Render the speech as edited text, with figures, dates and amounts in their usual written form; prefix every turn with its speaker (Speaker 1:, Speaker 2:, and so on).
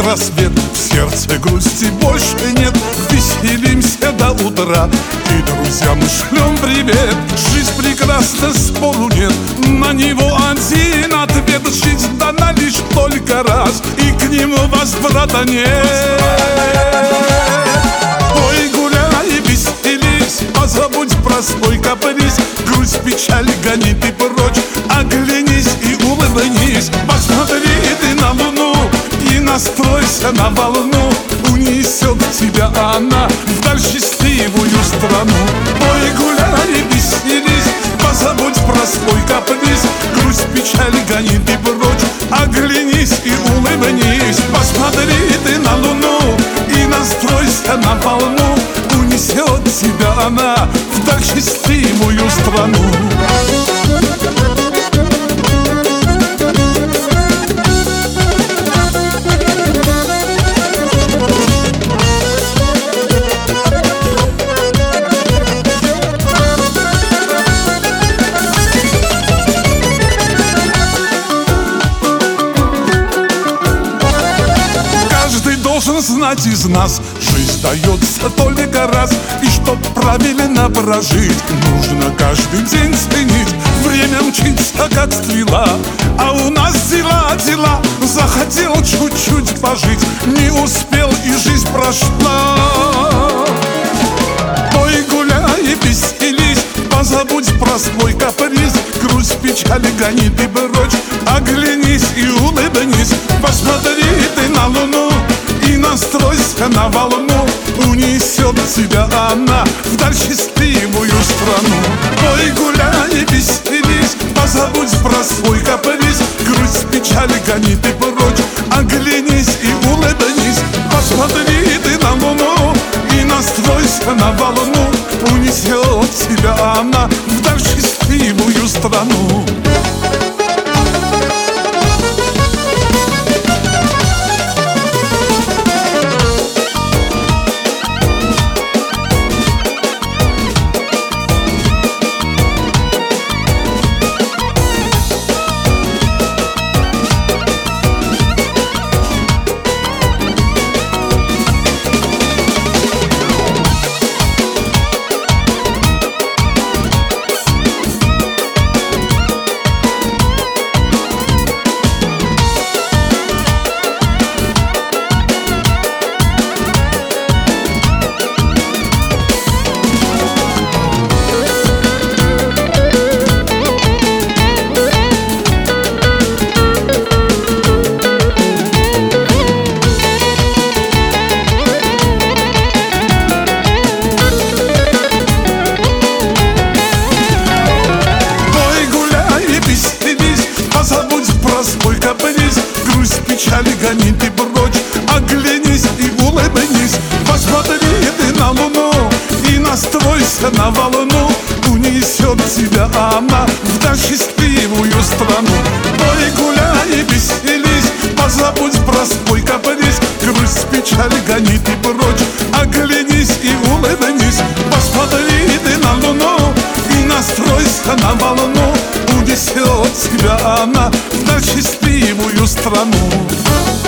Speaker 1: рассвет, в сердце грусти больше нет. Веселимся до утра, и друзьям шлем привет. Жизнь прекрасна, спору нет, на него один ответ. Жизнь дана лишь только раз, и к нему возврата нет. Ой, гуляй, веселись, позабудь про свой каприз. Грусть, печаль гони ты прочь, оглянись и улыбнись. Посмотри ты на луну и настройся на волну. Унесет тебя она вдаль счастливую страну. Ой, гуляй, веселись, позабудь про свой каприз. Грусть, печаль гони ты прочь, оглянись и улыбнись. Посмотри ты на луну и настройся на волну. Унесет тебя она вдаль счастливую страну. Должен знать из нас, жизнь дается только раз. И чтоб правильно прожить, нужно каждый день ценить. Время мчится, как стрела, а у нас дела. Захотел чуть-чуть пожить, не успел, и жизнь прошла. Ой, гуляй, веселись, позабудь про свой каприз. Грусть, печаль гони ты прочь, оглянись и улыбнись. Посмотри ты на луну и настройся на волну. Унесет тебя она вдаль счастливую страну. Ой, гуляй, веселись, позабудь про свой каприз. Грусть, печаль гони ты прочь, оглянись и улыбнись. Посмотри ты на луну и настройся на волну. Унесет тебя она вдаль счастливую страну. Свой каприз, грусть, печаль гони ты прочь, оглянись и улыбнись. Посмотри ты на луну и настройся на волну. Унесет тебя она вдаль счастливую страну. Ой, гуляй, веселись, позабудь про свой каприз. Грусть, печаль гони ты прочь, оглянись и улыбнись. Посмотри ты на луну и настройся на волну. Унесет тебя она вдаль счастливую страну.